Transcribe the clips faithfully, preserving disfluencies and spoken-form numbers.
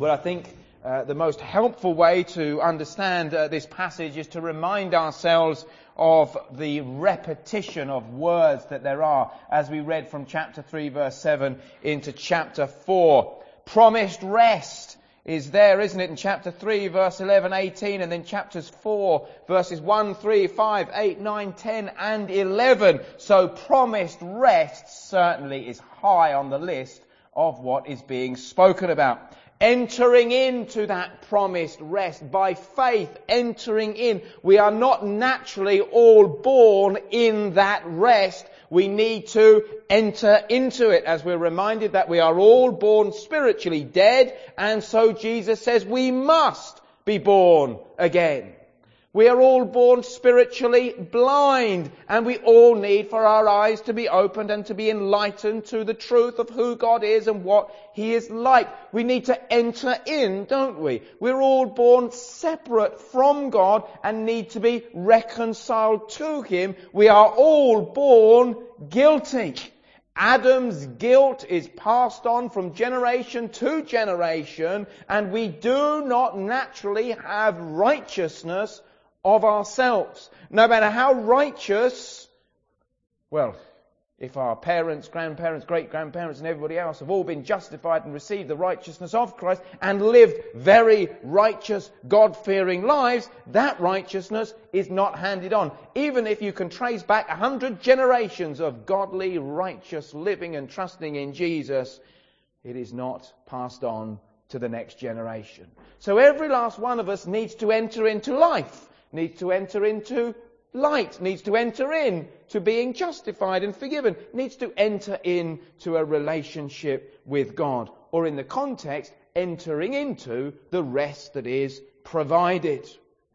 Well, I think uh, the most helpful way to understand uh, this passage is to remind ourselves of the repetition of words that there are, as we read from chapter three, verse seven, into chapter four. Promised rest is there, isn't it, in chapter three, verse eleven, eighteen, and then chapters four, verses one, three, five, eight, nine, ten, and eleven. So promised rest certainly is high on the list of what is being spoken about. Entering into that promised rest by faith, entering in. We are not naturally all born in that rest. We need to enter into it, as we're reminded that we are all born spiritually dead, and so Jesus says we must be born again. We are all born spiritually blind, and we all need for our eyes to be opened and to be enlightened to the truth of who God is and what He is like. We need to enter in, don't we? We're all born separate from God and need to be reconciled to Him. We are all born guilty. Adam's guilt is passed on from generation to generation, and we do not naturally have righteousness of ourselves. No matter how righteous, well, if our parents, grandparents, great-grandparents and everybody else have all been justified and received the righteousness of Christ and lived very righteous, God-fearing lives, that righteousness is not handed on. Even if you can trace back a hundred generations of godly, righteous living and trusting in Jesus, it is not passed on to the next generation. So every last one of us needs to enter into life, needs to enter into light, needs to enter in to being justified and forgiven, needs to enter into a relationship with God. Or in the context, entering into the rest that is provided.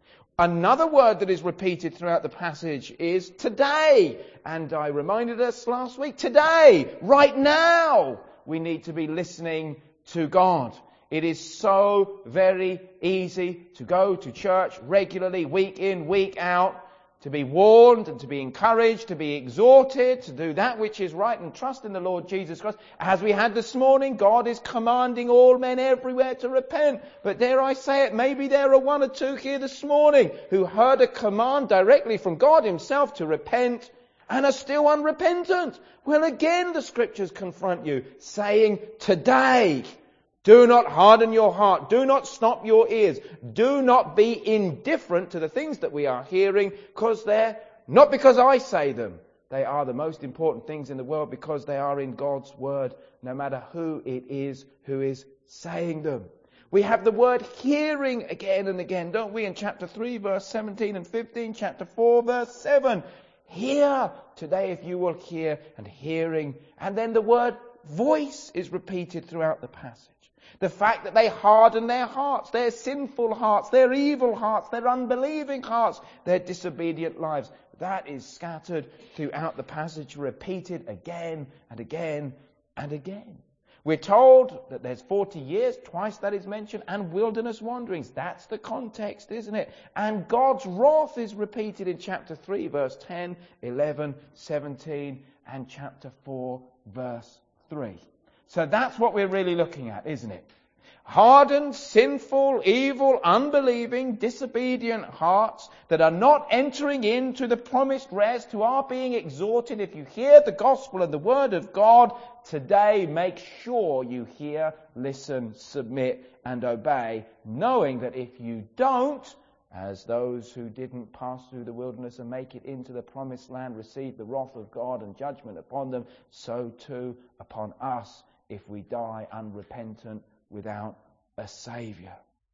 Another word that is repeated throughout the passage is today. And I reminded us last week, today, right now, we need to be listening to God. It is so very easy to go to church regularly, week in, week out, to be warned and to be encouraged, to be exhorted, to do that which is right and trust in the Lord Jesus Christ. As we had this morning, God is commanding all men everywhere to repent. But dare I say it, maybe there are one or two here this morning who heard a command directly from God Himself to repent and are still unrepentant. Well, again, the Scriptures confront you, saying, today, do not harden your heart. Do not stop your ears. Do not be indifferent to the things that we are hearing, because they're not because I say them. They are the most important things in the world because they are in God's Word, no matter who it is who is saying them. We have the word hearing again and again, don't we? In chapter three, verse seventeen and fifteen, chapter four, verse seven. Hear today if you will hear, and hearing. And then the word voice is repeated throughout the passage. The fact that they harden their hearts, their sinful hearts, their evil hearts, their unbelieving hearts, their disobedient lives. That is scattered throughout the passage, repeated again and again and again. We're told that there's forty years, twice that is mentioned, and wilderness wanderings. That's the context, isn't it? And God's wrath is repeated in chapter three, verse ten, eleven, seventeen, and chapter four, verse three. So that's what we're really looking at, isn't it? Hardened, sinful, evil, unbelieving, disobedient hearts that are not entering into the promised rest, who are being exhorted. If you hear the gospel and the word of God today, make sure you hear, listen, submit, and obey, knowing that if you don't, as those who didn't pass through the wilderness and make it into the promised land receive the wrath of God and judgment upon them, so too upon us if we die unrepentant without a Saviour.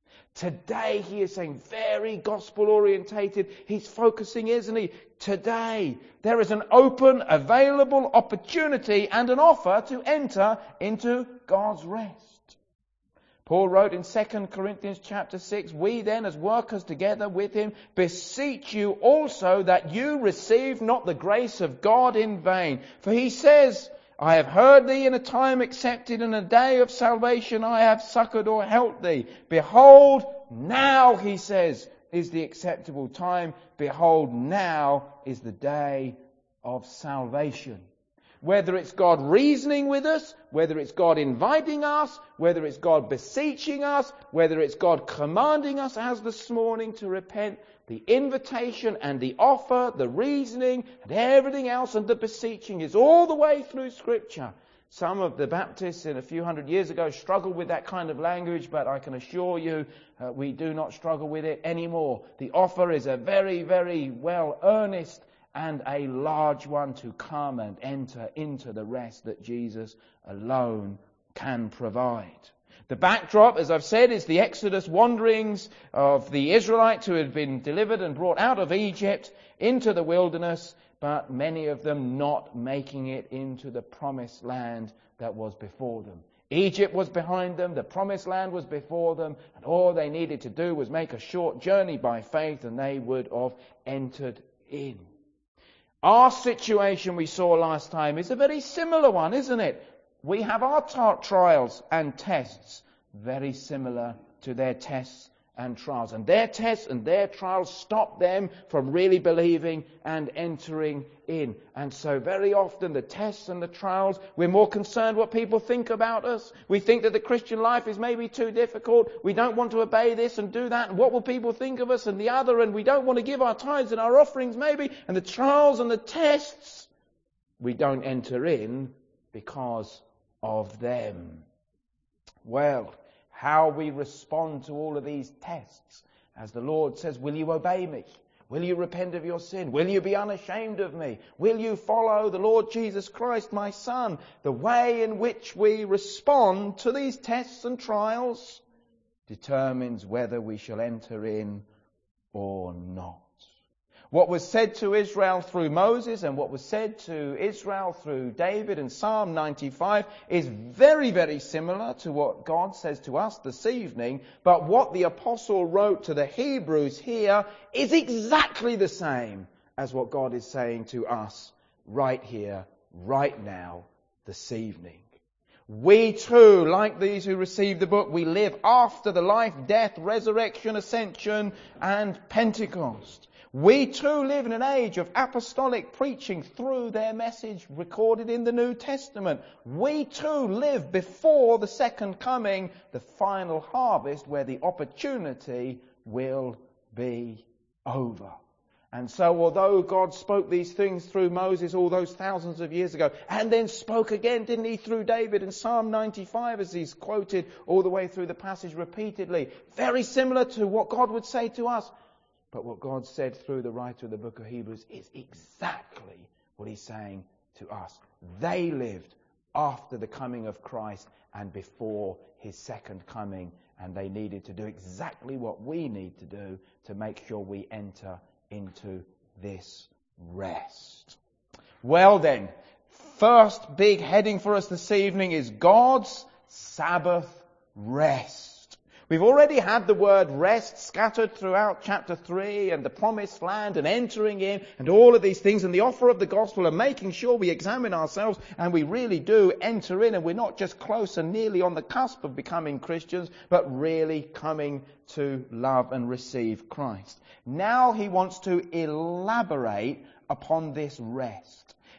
Today, he is saying, very gospel-orientated. He's focusing, isn't he? Today, there is an open, available opportunity and an offer to enter into God's rest. Paul wrote in Second Corinthians chapter six, we then as workers together with him beseech you also that you receive not the grace of God in vain. For he says, I have heard thee in a time accepted, in a day of salvation I have succored or helped thee. Behold, now, he says, is the acceptable time. Behold, now is the day of salvation. whether it's God reasoning with us, whether it's God inviting us, whether it's God beseeching us, whether it's God commanding us, as this morning, to repent, the invitation and the offer, the reasoning and everything else and the beseeching is all the way through Scripture. Some of the Baptists in a few hundred years ago struggled with that kind of language, but I can assure you uh, we do not struggle with it anymore. The offer is a very, very well earnest and a large one to come and enter into the rest that Jesus alone can provide. The backdrop, as I've said, is the Exodus wanderings of the Israelites who had been delivered and brought out of Egypt into the wilderness, but many of them not making it into the promised land that was before them. Egypt was behind them, the promised land was before them, and all they needed to do was make a short journey by faith and they would have entered in. Our situation, we saw last time, is a very similar one, isn't it? We have our t- trials and tests very similar to their tests and trials. And their tests and their trials stop them from really believing and entering in. And so very often the tests and the trials, we're more concerned what people think about us. We think that the Christian life is maybe too difficult. We don't want to obey this and do that. And what will people think of us and the other? And we don't want to give our tithes and our offerings maybe. And the trials and the tests, we don't enter in because of them. Well, how we respond to all of these tests, as the Lord says, will you obey me? Will you repent of your sin? Will you be unashamed of me? Will you follow the Lord Jesus Christ, my Son? The way in which we respond to these tests and trials determines whether we shall enter in or not. What was said to Israel through Moses and what was said to Israel through David in Psalm ninety-five is very, very similar to what God says to us this evening. But what the apostle wrote to the Hebrews here is exactly the same as what God is saying to us right here, right now, this evening. We too, like these who received the book, we live after the life, death, resurrection, ascension, and Pentecost. We too live in an age of apostolic preaching through their message recorded in the New Testament. We too live before the second coming, the final harvest, where the opportunity will be over. And so although God spoke these things through Moses all those thousands of years ago, and then spoke again, didn't he, through David in Psalm ninety-five, as he's quoted all the way through the passage repeatedly, very similar to what God would say to us. But what God said through the writer of the book of Hebrews is exactly what he's saying to us. They lived after the coming of Christ and before his second coming, and they needed to do exactly what we need to do to make sure we enter into this rest. Well then, first big heading for us this evening is God's Sabbath rest. We've already had the word rest scattered throughout chapter three and the promised land and entering in and all of these things and the offer of the gospel and making sure we examine ourselves and we really do enter in and we're not just close and nearly on the cusp of becoming Christians, but really coming to love and receive Christ. Now he wants to elaborate upon this rest.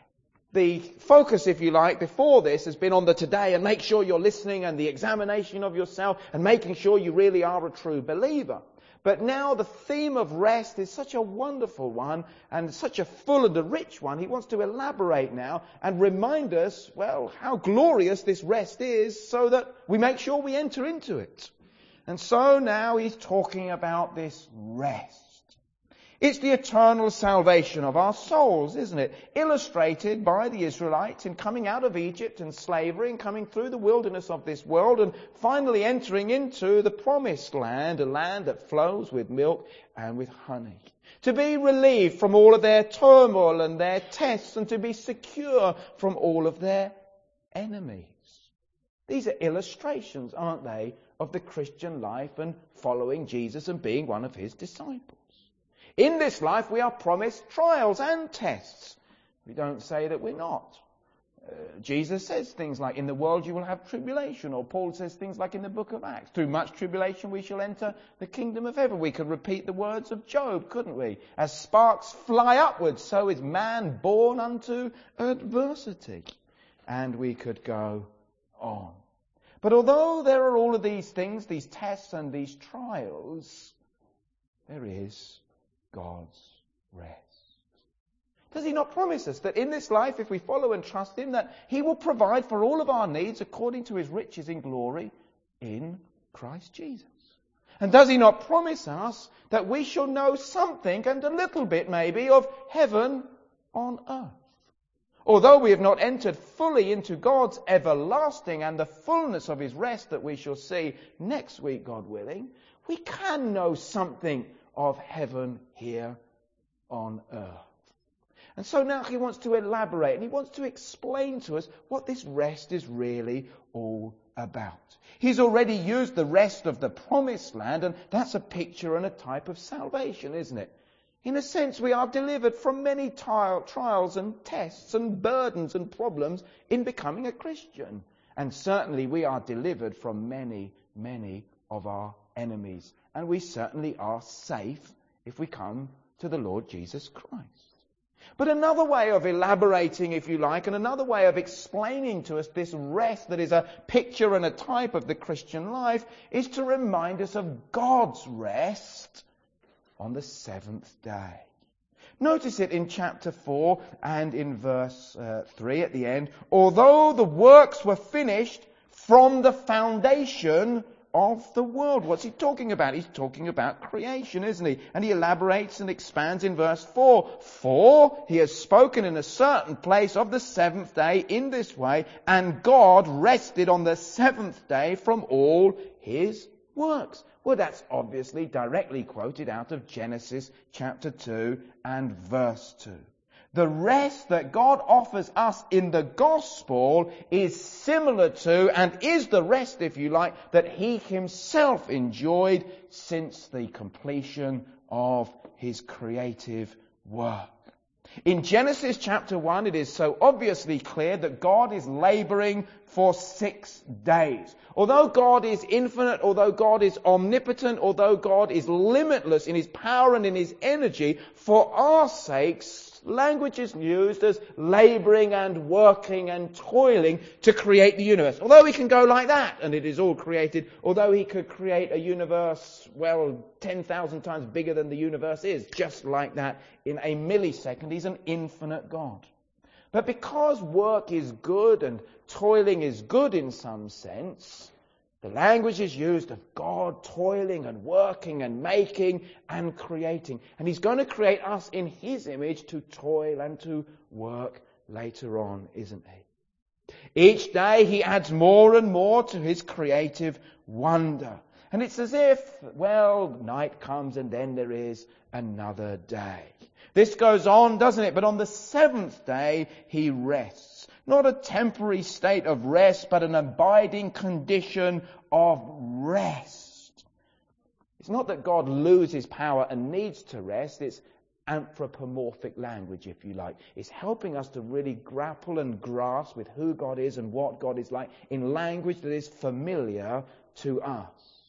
The focus, if you like, before this has been on the today and make sure you're listening and the examination of yourself and making sure you really are a true believer. But now the theme of rest is such a wonderful one and such a full and a rich one. He wants to elaborate now and remind us, well, how glorious this rest is so that we make sure we enter into it. And so now he's talking about this rest. It's the eternal salvation of our souls, isn't it? Illustrated by the Israelites in coming out of Egypt and slavery and coming through the wilderness of this world and finally entering into the promised land, a land that flows with milk and with honey. To be relieved from all of their turmoil and their tests and to be secure from all of their enemies. These are illustrations, aren't they, of the Christian life and following Jesus and being one of his disciples. In this life we are promised trials and tests. We don't say that we're not. Uh, Jesus says things like, in the world you will have tribulation, or Paul says things like in the book of Acts, through much tribulation we shall enter the kingdom of heaven. We could repeat the words of Job, couldn't we? As sparks fly upwards, so is man born unto adversity. And we could go on. But although there are all of these things, these tests and these trials, there is God's rest. Does he not promise us that in this life, if we follow and trust him, that he will provide for all of our needs according to his riches in glory in Christ Jesus? And does he not promise us that we shall know something, and a little bit maybe, of heaven on earth? Although we have not entered fully into God's everlasting and the fullness of his rest that we shall see next week, God willing, we can know something of heaven here on earth. And so now he wants to elaborate, and he wants to explain to us what this rest is really all about. He's already used the rest of the promised land, and that's a picture and a type of salvation, isn't it? In a sense, we are delivered from many trials and tests and burdens and problems in becoming a Christian. And certainly we are delivered from many, many of our enemies. And we certainly are safe if we come to the Lord Jesus Christ. But another way of elaborating, if you like, and another way of explaining to us this rest that is a picture and a type of the Christian life, is to remind us of God's rest on the seventh day. Notice it in chapter four and in verse uh, three at the end. Although the works were finished from the foundation of the world. What's he talking about? He's talking about creation, isn't he? And he elaborates and expands in verse four. For he has spoken in a certain place of the seventh day in this way, and God rested on the seventh day from all his works. Well, that's obviously directly quoted out of Genesis chapter two and verse two. The rest that God offers us in the gospel is similar to, and is the rest, if you like, that he himself enjoyed since the completion of his creative work. In Genesis chapter one, it is so obviously clear that God is labouring for six days. Although God is infinite, although God is omnipotent, although God is limitless in his power and in his energy, for our sakes, language is used as labouring and working and toiling to create the universe. Although he can go like that, and it is all created, although he could create a universe, well, ten thousand times bigger than the universe is, just like that, in a millisecond, he's an infinite God. But because work is good and toiling is good in some sense, the language is used of God toiling and working and making and creating. And he's going to create us in his image to toil and to work later on, isn't he? Each day he adds more and more to his creative wonder. And it's as if, well, night comes and then there is another day. This goes on, doesn't it? But on the seventh day he rests. Not a temporary state of rest, but an abiding condition of rest. It's not that God loses power and needs to rest. It's anthropomorphic language, if you like. It's helping us to really grapple and grasp with who God is and what God is like in language that is familiar to us.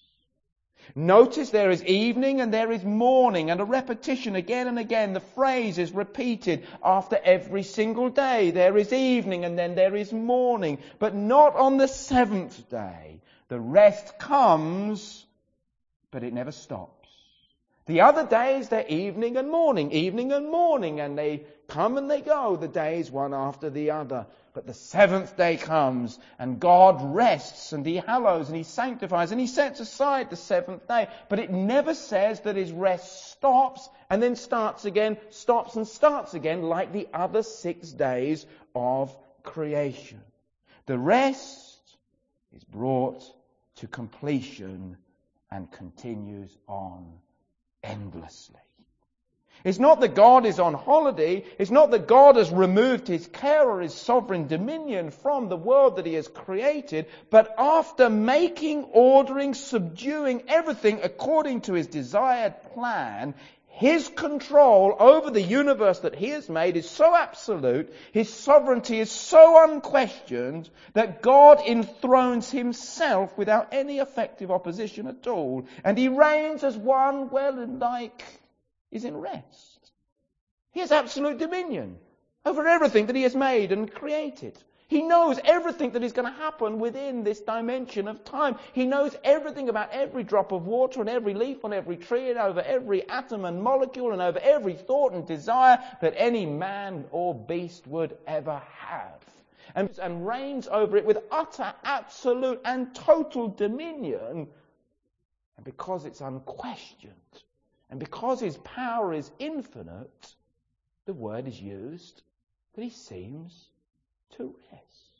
Notice there is evening and there is morning, and a repetition again and again. The phrase is repeated after every single day. There is evening and then there is morning, but not on the seventh day. The rest comes, but it never stops. The other days, they're evening and morning, evening and morning, and they come and they go, the days one after the other. But the seventh day comes, and God rests, and he hallows, and he sanctifies, and he sets aside the seventh day. But it never says that his rest stops, and then starts again, stops and starts again, like the other six days of creation. The rest is brought to completion and continues on endlessly. It's not that God is on holiday. It's not that God has removed his care or his sovereign dominion from the world that he has created. But after making, ordering, subduing everything according to his desired plan, His control over the universe that he has made is so absolute, his sovereignty is so unquestioned, that God enthrones himself without any effective opposition at all. And he reigns as one, well, and like, is in rest. He has absolute dominion over everything that he has made and created. He knows everything that is going to happen within this dimension of time. He knows everything about every drop of water and every leaf on every tree and over every atom and molecule and over every thought and desire that any man or beast would ever have. And, and reigns over it with utter, absolute and total dominion. And because it's unquestioned and because his power is infinite, the word is used that he seems to rest.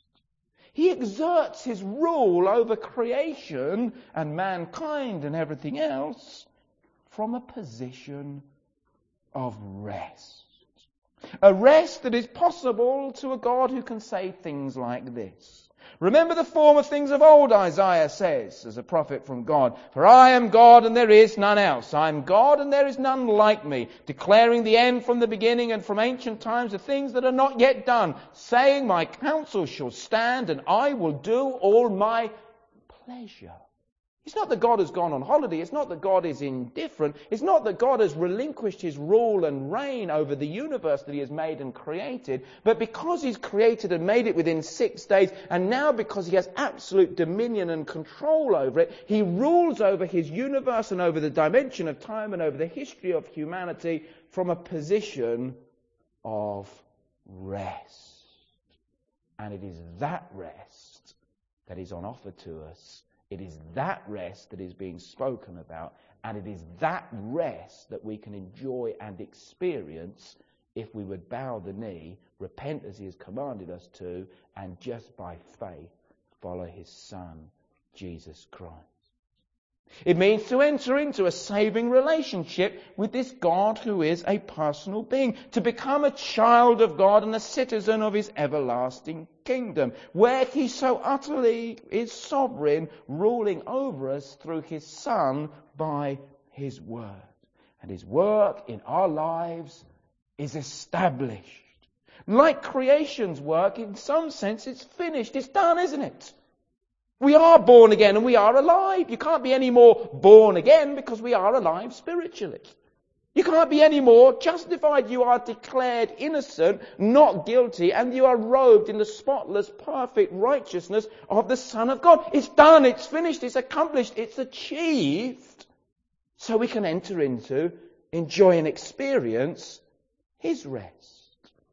He exerts his rule over creation and mankind and everything else from a position of rest. A rest that is possible to a God who can say things like this. Remember the former things of old, Isaiah says, as a prophet from God. For I am God and there is none else. I am God and there is none like me, declaring the end from the beginning and from ancient times the things that are not yet done, saying my counsel shall stand and I will do all my pleasure. It's not that God has gone on holiday. It's not that God is indifferent. It's not that God has relinquished his rule and reign over the universe that he has made and created. But because he's created and made it within six days, and now because he has absolute dominion and control over it, he rules over his universe and over the dimension of time and over the history of humanity from a position of rest. And it is that rest that is on offer to us. It is that rest that is being spoken about, and it is that rest that we can enjoy and experience if we would bow the knee, repent as he has commanded us to, and just by faith follow his Son, Jesus Christ. It means to enter into a saving relationship with this God who is a personal being, to become a child of God and a citizen of his everlasting kingdom, where he so utterly is sovereign, ruling over us through his Son by his word. And his work in our lives is established. Like creation's work, in some sense it's finished, it's done, isn't it? We are born again and we are alive. You can't be any more born again because we are alive spiritually. You can't be any more justified. You are declared innocent, not guilty, and you are robed in the spotless, perfect righteousness of the Son of God. It's done, it's finished, it's accomplished, it's achieved. So we can enter into, enjoy and experience his rest.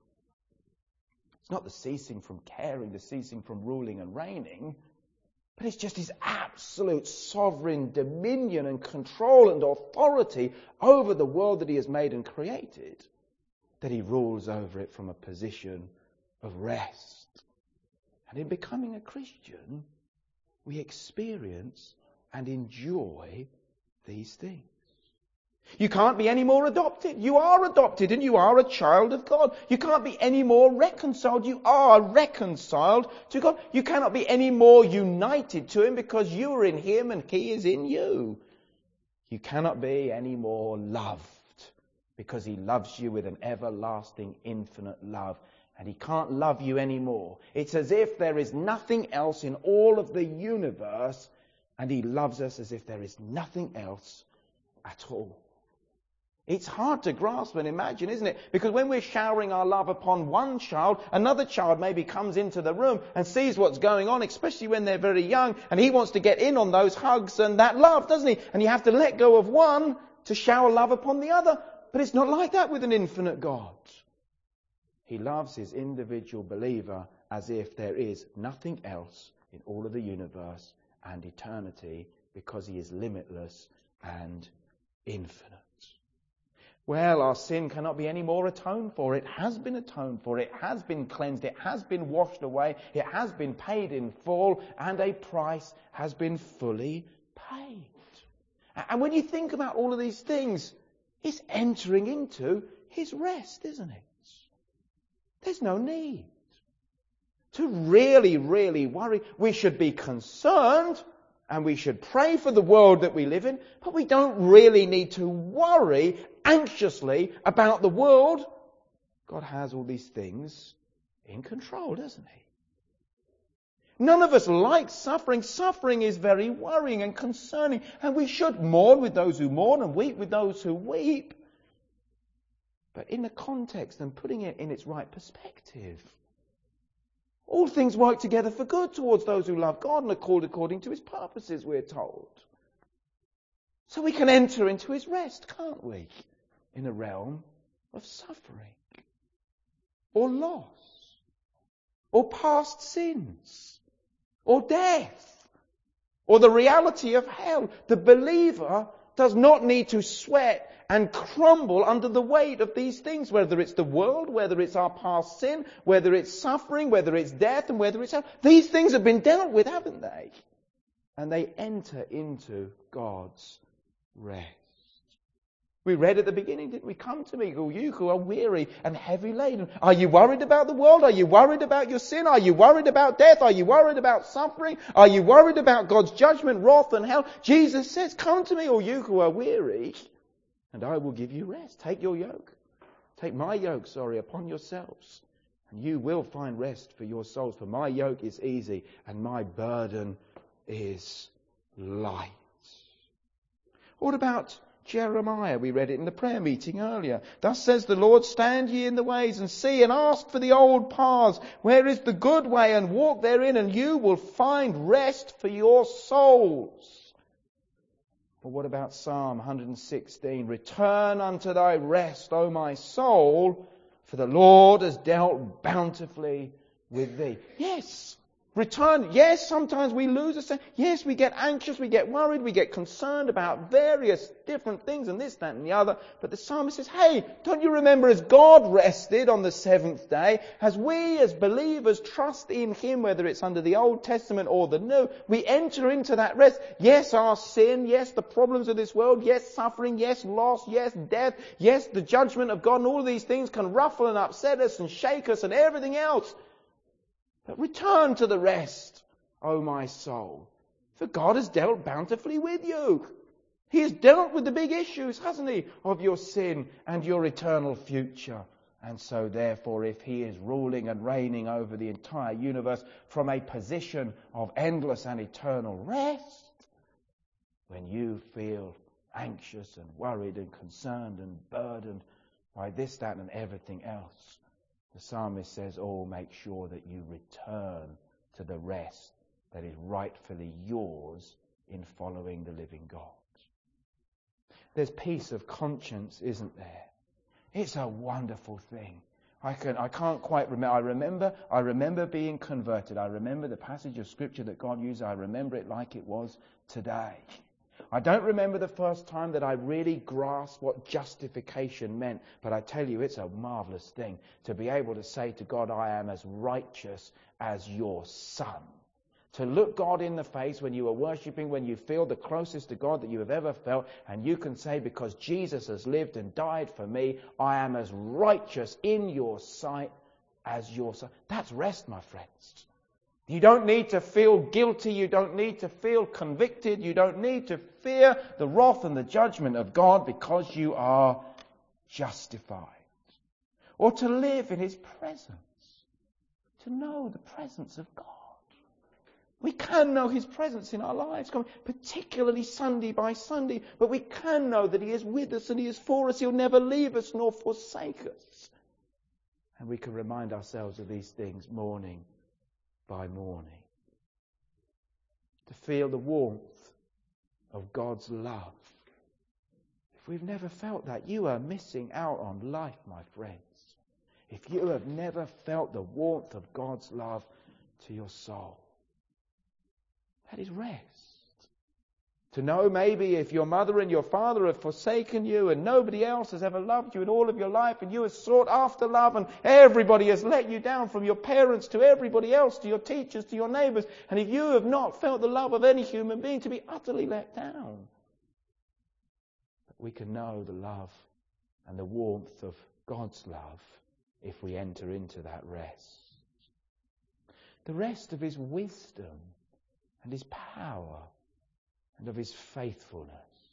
It's not the ceasing from caring, the ceasing from ruling and reigning, but it's just his absolute sovereign dominion and control and authority over the world that he has made and created, that he rules over it from a position of rest. And in becoming a Christian, we experience and enjoy these things. You can't be any more adopted. You are adopted and you are a child of God. You can't be any more reconciled. You are reconciled to God. You cannot be any more united to him because you are in him and he is in you. You cannot be any more loved because he loves you with an everlasting, infinite love. And he can't love you anymore. It's as if there is nothing else in all of the universe, and he loves us as if there is nothing else at all. It's hard to grasp and imagine, isn't it? Because when we're showering our love upon one child, another child maybe comes into the room and sees what's going on, especially when they're very young, and he wants to get in on those hugs and that love, doesn't he? And you have to let go of one to shower love upon the other. But it's not like that with an infinite God. He loves his individual believer as if there is nothing else in all of the universe and eternity, because he is limitless and infinite. Well, our sin cannot be any more atoned for. It has been atoned for. It has been cleansed. It has been washed away. It has been paid in full, and a price has been fully paid. And when you think about all of these things, it's entering into his rest, isn't it? There's no need to really, really worry. We should be concerned, and we should pray for the world that we live in, but we don't really need to worry anxiously about the world. God has all these things in control, doesn't he? None of us like suffering. Suffering is very worrying and concerning, and we should mourn with those who mourn and weep with those who weep. But in the context and putting it in its right perspective. All things work together for good towards those who love God and are called according to his purposes, we're told. So we can enter into his rest, can't we? In the realm of suffering, or loss, or past sins, or death, or the reality of hell. The believer does not need to sweat and crumble under the weight of these things, whether it's the world, whether it's our past sin, whether it's suffering, whether it's death, and whether it's hell. These things have been dealt with, haven't they? And they enter into God's rest. We read at the beginning, didn't we? Come to me, all you who are weary and heavy laden. Are you worried about the world? Are you worried about your sin? Are you worried about death? Are you worried about suffering? Are you worried about God's judgment, wrath and hell? Jesus says, come to me, all you who are weary, and I will give you rest. Take your yoke. Take my yoke, sorry, upon yourselves, and you will find rest for your souls. For my yoke is easy and my burden is light. What about Jeremiah? We read it in the prayer meeting earlier. Thus says the Lord, stand ye in the ways and see and ask for the old paths. Where is the good way, and walk therein, and you will find rest for your souls. But what about Psalm one sixteen? Return unto thy rest, O my soul, for the Lord has dealt bountifully with thee. Yes. Return. Yes, sometimes we lose a sense. Yes, we get anxious, we get worried, we get concerned about various different things and this, that and the other. But the psalmist says, hey, don't you remember as God rested on the seventh day, as we as believers trust in him, whether it's under the Old Testament or the New, we enter into that rest. Yes, our sin, yes, the problems of this world, yes, suffering, yes, loss, yes, death, yes, the judgment of God, and all of these things can ruffle and upset us and shake us and everything else. But return to the rest, O my soul, for God has dealt bountifully with you. He has dealt with the big issues, hasn't he, of your sin and your eternal future. And so therefore, if he is ruling and reigning over the entire universe from a position of endless and eternal rest, when you feel anxious and worried and concerned and burdened by this, that and everything else, the psalmist says, oh, make sure that you return to the rest that is rightfully yours in following the living God. There's peace of conscience, isn't there? It's a wonderful thing. I can I can't quite remember. I remember I remember being converted. I remember the passage of scripture that God used. I remember it like it was today. I don't remember the first time that I really grasped what justification meant, but I tell you, it's a marvelous thing to be able to say to God, I am as righteous as your son. To look God in the face when you are worshipping, when you feel the closest to God that you have ever felt, and you can say, because Jesus has lived and died for me, I am as righteous in your sight as your son. That's rest, my friends. You don't need to feel guilty. You don't need to feel convicted. You don't need to fear the wrath and the judgment of God because you are justified. Or to live in his presence. To know the presence of God. We can know his presence in our lives, particularly Sunday by Sunday, but we can know that he is with us and he is for us. He'll never leave us nor forsake us. And we can remind ourselves of these things morning by morning. To feel the warmth of God's love. If we've never felt that, you are missing out on life, my friends. If you have never felt the warmth of God's love to your soul. That is rest. To know maybe if your mother and your father have forsaken you and nobody else has ever loved you in all of your life and you have sought after love and everybody has let you down, from your parents to everybody else, to your teachers, to your neighbours, and if you have not felt the love of any human being, to be utterly let down. But we can know the love and the warmth of God's love if we enter into that rest. The rest of his wisdom and his power and of his faithfulness.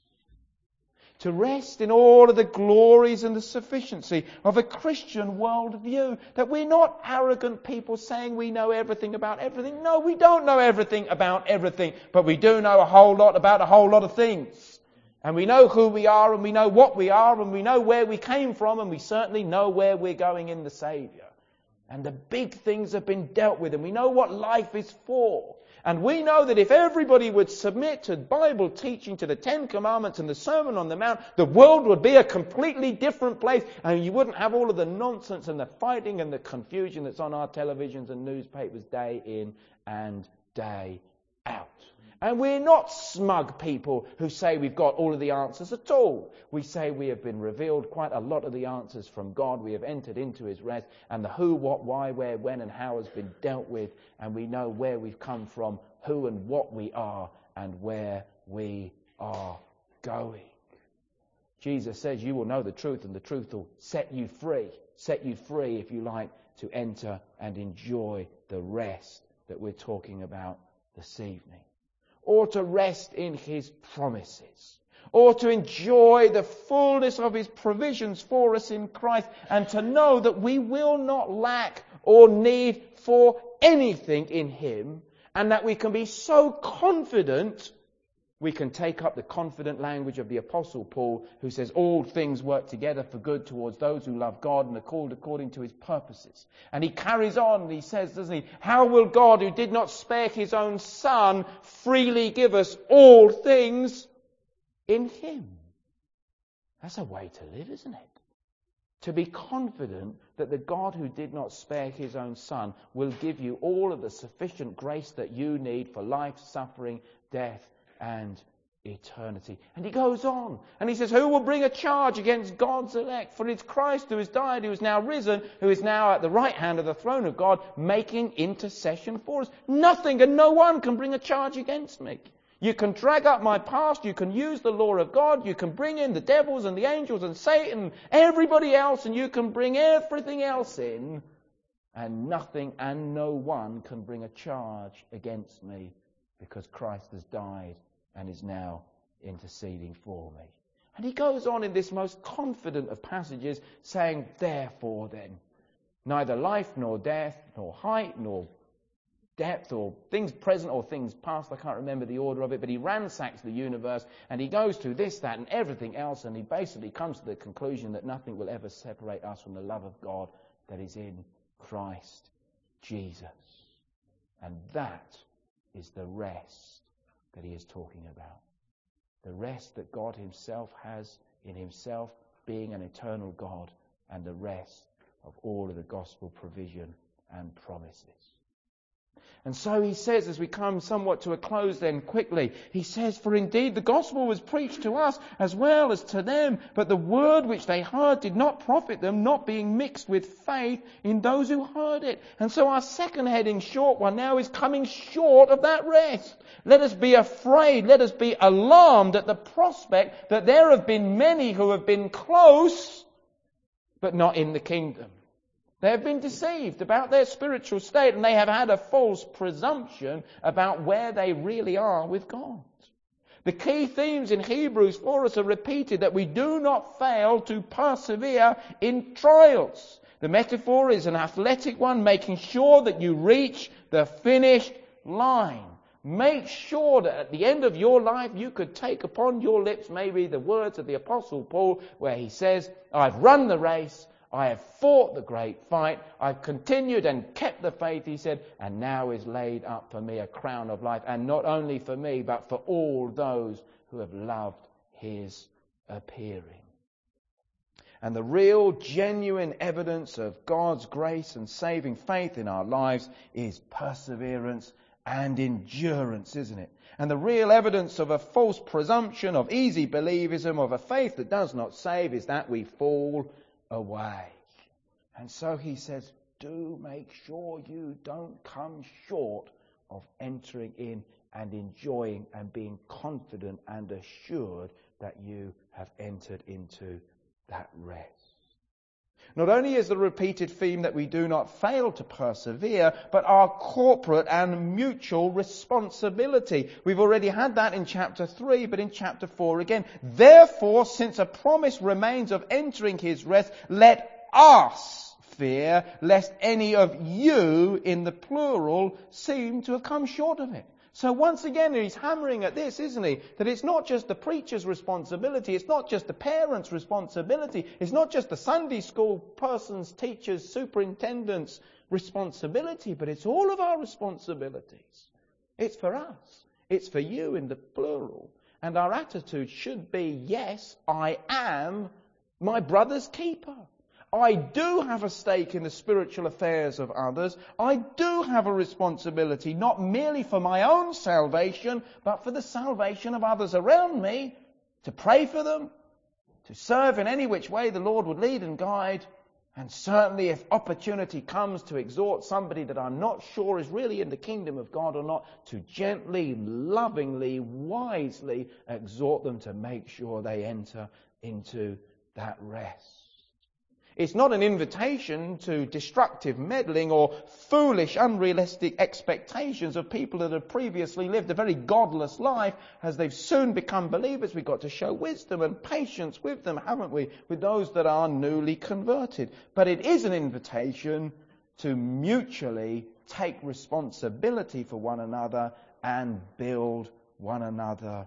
To rest in all of the glories and the sufficiency of a Christian worldview. That we're not arrogant people saying we know everything about everything. No, we don't know everything about everything, but we do know a whole lot about a whole lot of things. And we know who we are, and we know what we are, and we know where we came from, and we certainly know where we're going in the Saviour. And the big things have been dealt with, and we know what life is for. And we know that if everybody would submit to Bible teaching, to the Ten Commandments and the Sermon on the Mount, the world would be a completely different place. And you wouldn't have all of the nonsense and the fighting and the confusion that's on our televisions and newspapers day in and day out. And we're not smug people who say we've got all of the answers at all. We say we have been revealed quite a lot of the answers from God. We have entered into his rest, and the who, what, why, where, when and how has been dealt with, and we know where we've come from, who and what we are, and where we are going. Jesus says you will know the truth, and the truth will set you free. Set you free, if you like, to enter and enjoy the rest that we're talking about this evening. Or to rest in his promises, or to enjoy the fullness of his provisions for us in Christ, and to know that we will not lack or need for anything in him, and that we can be so confident. We can take up the confident language of the Apostle Paul, who says all things work together for good towards those who love God and are called according to his purposes. And he carries on and he says, doesn't he, how will God, who did not spare his own Son, freely give us all things in him? That's a way to live, isn't it? To be confident that the God who did not spare his own Son will give you all of the sufficient grace that you need for life, suffering, death, and eternity. And he goes on and he says, who will bring a charge against God's elect? For it's Christ who has died, who is now risen, who is now at the right hand of the throne of God, making intercession for us. Nothing and no one can bring a charge against me. You can drag up my past, you can use the law of God, you can bring in the devils and the angels and Satan, everybody else, and you can bring everything else in, and nothing and no one can bring a charge against me, because Christ has died and is now interceding for me. And he goes on in this most confident of passages saying, therefore then, neither life nor death, nor height nor depth, or things present or things past, I can't remember the order of it, but he ransacks the universe and he goes through this, that and everything else, and he basically comes to the conclusion that nothing will ever separate us from the love of God that is in Christ Jesus. And that is the rest that he is talking about. The rest that God himself has in himself, being an eternal God, and the rest of all of the gospel provision and promises. And so he says, as we come somewhat to a close then quickly, he says, for indeed the gospel was preached to us as well as to them, but the word which they heard did not profit them, not being mixed with faith in those who heard it. And so our second heading, short one now, is coming short of that rest. Let us be afraid, let us be alarmed at the prospect that there have been many who have been close, but not in the kingdom. They have been deceived about their spiritual state, and they have had a false presumption about where they really are with God. The key themes in Hebrews for us are repeated, that we do not fail to persevere in trials. The metaphor is an athletic one, making sure that you reach the finished line. Make sure that at the end of your life you could take upon your lips maybe the words of the Apostle Paul, where he says, I've run the race, I have fought the great fight, I've continued and kept the faith, he said, and now is laid up for me a crown of life, and not only for me, but for all those who have loved his appearing. And the real, genuine evidence of God's grace and saving faith in our lives is perseverance and endurance, isn't it? And the real evidence of a false presumption, of easy believism, of a faith that does not save, is that we fall away. And so he says, do make sure you don't come short of entering in and enjoying and being confident and assured that you have entered into that rest. Not only is the repeated theme that we do not fail to persevere, but our corporate and mutual responsibility. We've already had that in chapter three, but in chapter four again. Therefore, since a promise remains of entering his rest, let us fear lest any of you, in the plural, seem to have come short of it. So once again, he's hammering at this, isn't he? That it's not just the preacher's responsibility, it's not just the parent's responsibility, it's not just the Sunday school person's, teachers, superintendent's responsibility, but it's all of our responsibilities. It's for us. It's for you in the plural. And our attitude should be, yes, I am my brother's keeper. I do have a stake in the spiritual affairs of others. I do have a responsibility, not merely for my own salvation, but for the salvation of others around me, to pray for them, to serve in any which way the Lord would lead and guide, and certainly if opportunity comes to exhort somebody that I'm not sure is really in the kingdom of God or not, to gently, lovingly, wisely exhort them to make sure they enter into that rest. It's not an invitation to destructive meddling or foolish, unrealistic expectations of people that have previously lived a very godless life. As they've soon become believers, we've got to show wisdom and patience with them, haven't we? With those that are newly converted. But it is an invitation to mutually take responsibility for one another and build one another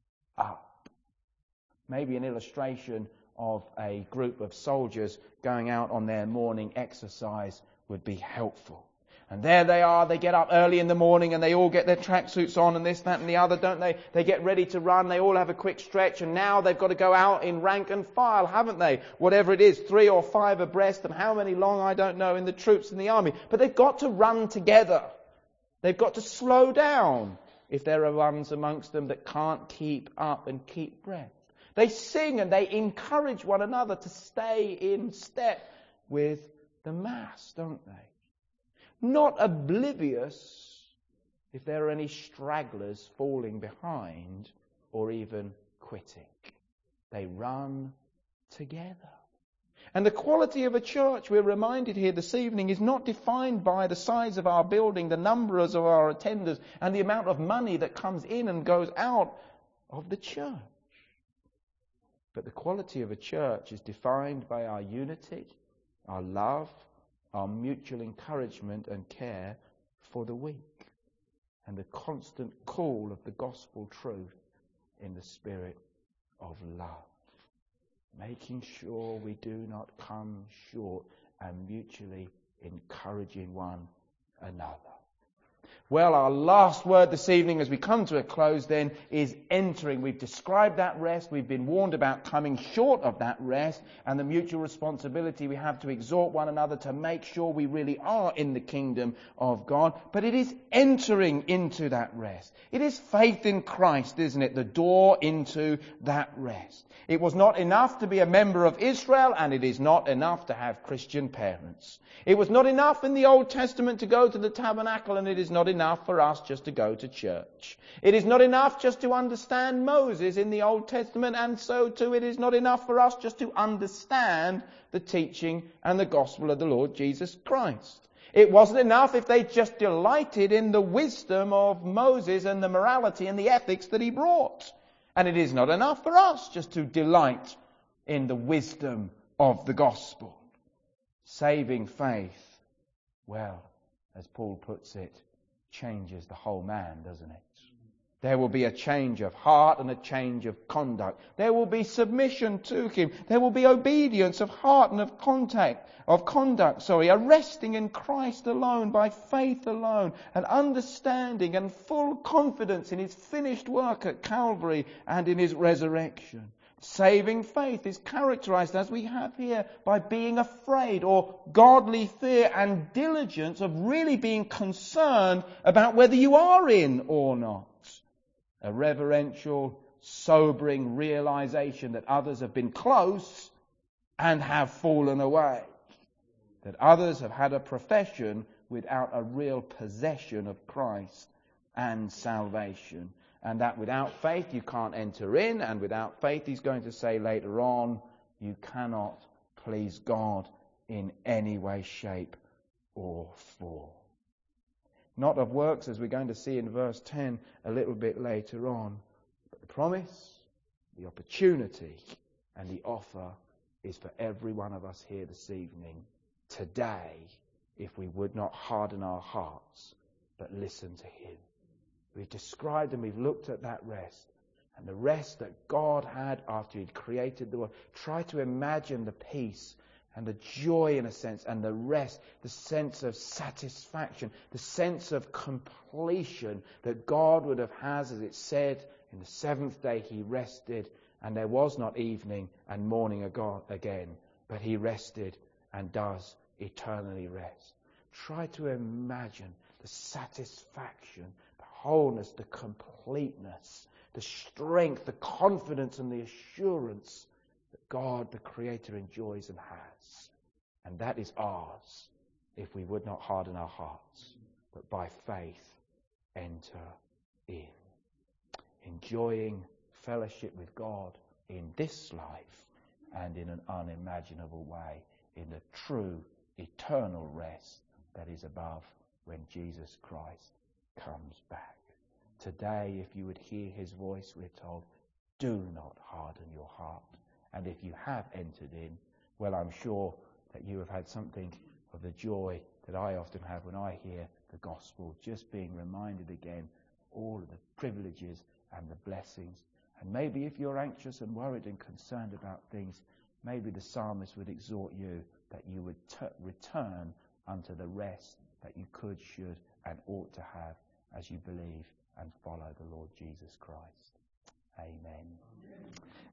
up. Maybe an illustration of a group of soldiers going out on their morning exercise would be helpful. And there they are, they get up early in the morning and they all get their tracksuits on and this, that and the other, don't they? They get ready to run, they all have a quick stretch, and now they've got to go out in rank and file, haven't they? Whatever it is, three or five abreast, and how many long, I don't know, in the troops in the army. But they've got to run together. They've got to slow down if there are ones amongst them that can't keep up and keep breath. They sing and they encourage one another to stay in step with the mass, don't they? Not oblivious if there are any stragglers falling behind or even quitting. They run together. And the quality of a church, we're reminded here this evening, is not defined by the size of our building, the numbers of our attenders, and the amount of money that comes in and goes out of the church. But the quality of a church is defined by our unity, our love, our mutual encouragement and care for the weak, and the constant call of the gospel truth in the spirit of love. Making sure we do not come short and mutually encouraging one another. Well, our last word this evening as we come to a close then is entering. We've described that rest. We've been warned about coming short of that rest and the mutual responsibility we have to exhort one another to make sure we really are in the kingdom of God. But it is entering into that rest. It is faith in Christ, isn't it? The door into that rest. It was not enough to be a member of Israel, and it is not enough to have Christian parents. It was not enough in the Old Testament to go to the tabernacle, and it is not enough for us just to go to church. It is not enough just to understand Moses in the Old Testament, and so too it is not enough for us just to understand the teaching and the gospel of the Lord Jesus Christ. It wasn't enough if they just delighted in the wisdom of Moses and the morality and the ethics that he brought. And it is not enough for us just to delight in the wisdom of the gospel. Saving faith, well, as Paul puts it, changes the whole man, doesn't it? There will be a change of heart and a change of conduct. There will be submission to him. There will be obedience of heart and of contact, of conduct, sorry, a resting in Christ alone, by faith alone, an understanding and full confidence in his finished work at Calvary and in his resurrection. Saving faith is characterized, as we have here, by being afraid, or godly fear and diligence of really being concerned about whether you are in or not. A reverential, sobering realization that others have been close and have fallen away. That others have had a profession without a real possession of Christ and salvation. And that without faith you can't enter in, and without faith, he's going to say later on, you cannot please God in any way, shape, or form. Not of works, as we're going to see in verse ten a little bit later on. But the promise, the opportunity, and the offer is for every one of us here this evening, today, if we would not harden our hearts, but listen to Him. We've described and we've looked at that rest. And the rest that God had after He'd created the world. Try to imagine the peace and the joy, in a sense, and the rest, the sense of satisfaction, the sense of completion that God would have had, as it said, in the seventh day He rested, and there was not evening and morning again, but He rested and does eternally rest. Try to imagine the satisfaction, the wholeness, the completeness, the strength, the confidence and the assurance that God, the Creator, enjoys and has. And that is ours if we would not harden our hearts, but by faith enter in. Enjoying fellowship with God in this life and in an unimaginable way in the true eternal rest that is above when Jesus Christ comes back. Today, if you would hear His voice, we're told, do not harden your heart. And if you have entered in, well, I'm sure that you have had something of the joy that I often have when I hear the gospel, just being reminded again all of the privileges and the blessings. And maybe if you're anxious and worried and concerned about things, maybe the psalmist would exhort you that you would t- return unto the rest that you could, should, and ought to have as you believe and follow the Lord Jesus Christ. Amen. Amen.